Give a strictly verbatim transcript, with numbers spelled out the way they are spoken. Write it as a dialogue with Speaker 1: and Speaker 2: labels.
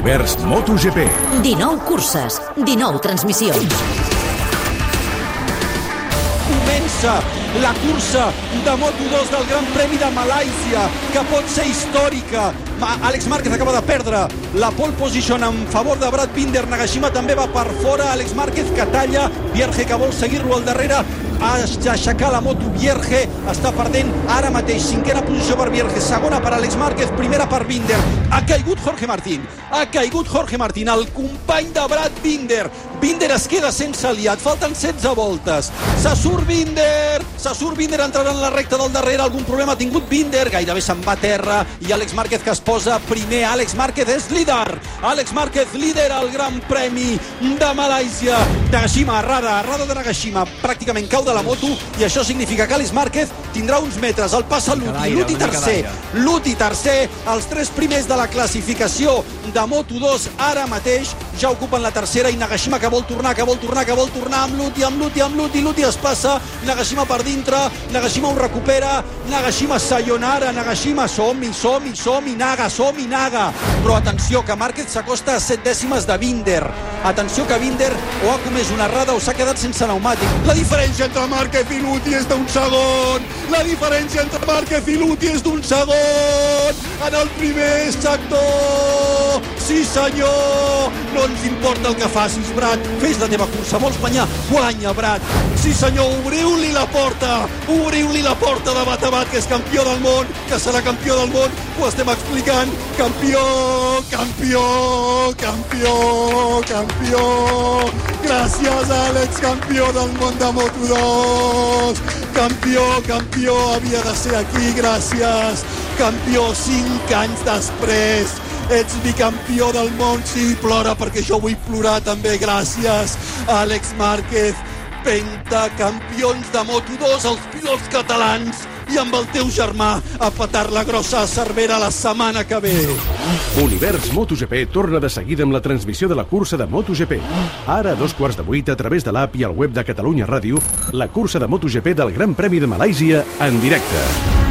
Speaker 1: Univers MotoGP.
Speaker 2: dinou curses, dinou transmissions.
Speaker 3: Comença la cursa de Moto dos del Gran Premi de Malàisia, que pot ser històrica. Àlex Márquez acaba de perdre la pole position en favor de Brad Binder. Nagashima també va per fora. Àlex Márquez que talla, Vierge que vol seguir-lo al darrere, ha d'aixecar la moto. Vierge està perdent ara mateix. Cinquena posició per Vierge, segona per Àlex Márquez, primera per Binder. Ha caigut Jorge Martín, ha caigut Jorge Martín, el company de Brad Binder. Binder es queda sense aliat, falten setze voltes. Se surt Binder, se surt Binder, entrarà en la recta del darrere. Algun problema ha tingut Binder, gairebé se'n va a terra, i Àlex Márquez que es posa primer. Àlex Márquez és líder, Àlex Márquez líder al Gran Premi de Malàisia. Nagashima, errada, errada de Nagashima, pràcticament cau de la moto, i això significa que Àlex Márquez tindrà uns metres. El passa Luti, Luti tercer, Luti tercer, els tres primers de la classificació de Moto dos ara mateix ja ocupen la tercera, i Nagashima que vol tornar, que vol tornar, que vol tornar amb Luti, amb Luti, amb Luti, Luti es passa, Nagashima per dintre, Nagashima ho recupera, Nagashima sayonara, Nagashima som-hi, som-hi, som-hi, Naga, som-hi, Naga. Però atenció, que Márquez s'acosta a set dècimes de Binder. Atenció que Binder o ha comès una errada o s'ha quedat sense pneumàtic. La diferència entre Márquez i Luti és d'un segon. La diferència entre Márquez i Luti és d'un segon. En el primer sector. Sí senyor. No ens importa el que facis, Brad. Fes la teva cursa. Vols guanyar? Guanya, Brad. Sí senyor. Obriu-li la porta. Obriu-li la porta de bat a bat, que és campió del món, que serà campió del món. Ho estem explicant. Campió, campió, campió, campió. Gràcies, Àlex, campió del món de Moto dos. Campió, campió, havia de ser aquí, gràcies. Campió cinc anys després. Ets bicampió del món, sí, plora perquè jo vull plorar també, gràcies. Àlex Márquez, pentacampions de Moto dos, els pilots catalans, i amb el teu germà a petar la grossa a Cervera la setmana que ve.
Speaker 1: Univers MotoGP torna de seguida amb la transmissió de la cursa de MotoGP. Ara a dos quarts de vuit, a través de l'app i el web de Catalunya Ràdio, la cursa de MotoGP del Gran Premi de Malàisia en directe.